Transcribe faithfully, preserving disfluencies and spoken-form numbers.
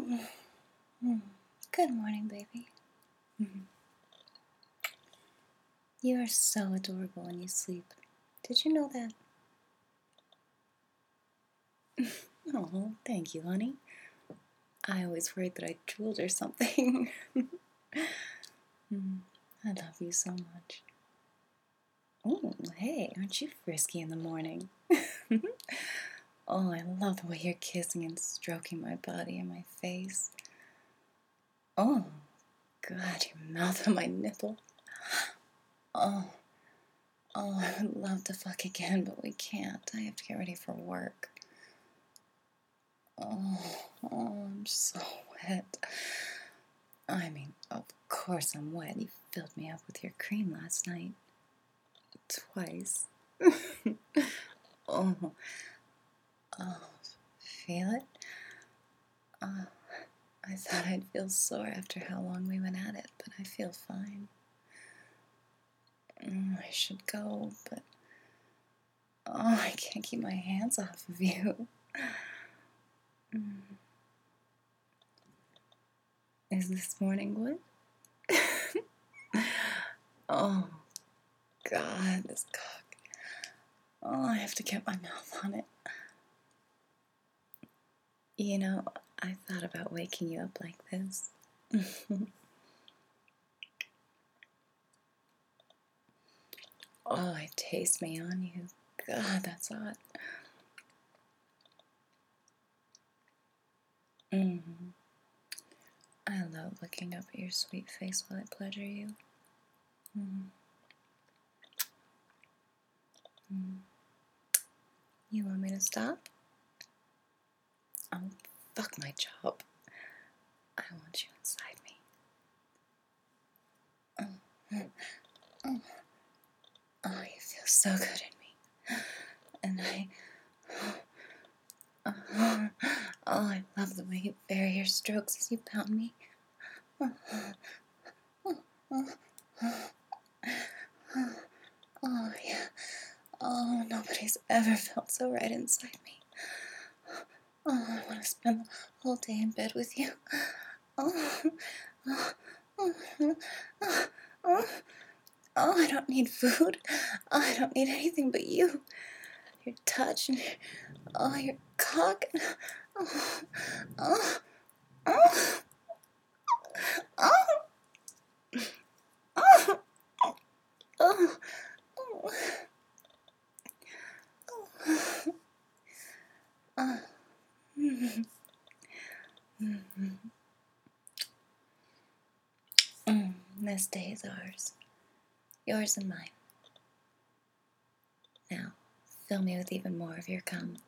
Mm. Good morning, baby. Mm. You are so adorable when you sleep. Did you know that? Oh, thank you, honey. I always worried that I drooled or something. Mm. I love you so much. Oh, hey, aren't you frisky in the morning? Oh, I love the way you're kissing and stroking my body and my face. Oh, God, your mouth on my nipple. Oh, oh, I would love to fuck again, but we can't. I have to get ready for work. Oh, oh, I'm so wet. I mean, of course I'm wet. You filled me up with your cream last night. Twice. Oh, oh, feel it? Oh, I thought I'd feel sore after how long we went at it, but I feel fine. Mm, I should go, but oh, I can't keep my hands off of you. Mm. Is this morning wood? Oh, God, this cock. Oh, I have to get my mouth on it. You know, I thought about waking you up like this. Oh, I taste me on you. God, that's hot. Mm-hmm. I love looking up at your sweet face while I pleasure you. Mm-hmm. Mm-hmm. You want me to stop? Oh, fuck my job. I want you inside me. Oh, oh, oh, you feel so good in me. And I... Oh, oh, I love the way you vary your strokes as you pound me. Oh, oh, oh, oh, oh, yeah. Oh, nobody's ever felt so right inside me. Oh, I want to spend the whole day in bed with you. Oh, oh, oh, oh, oh, oh, I don't need food. Oh, I don't need anything but you. Your touch and your, oh, your cock. Oh, oh, oh, oh, oh, oh, oh, oh. Oh. Mm. Mm. This day is ours. Yours and mine. Now, fill me with even more of your cum.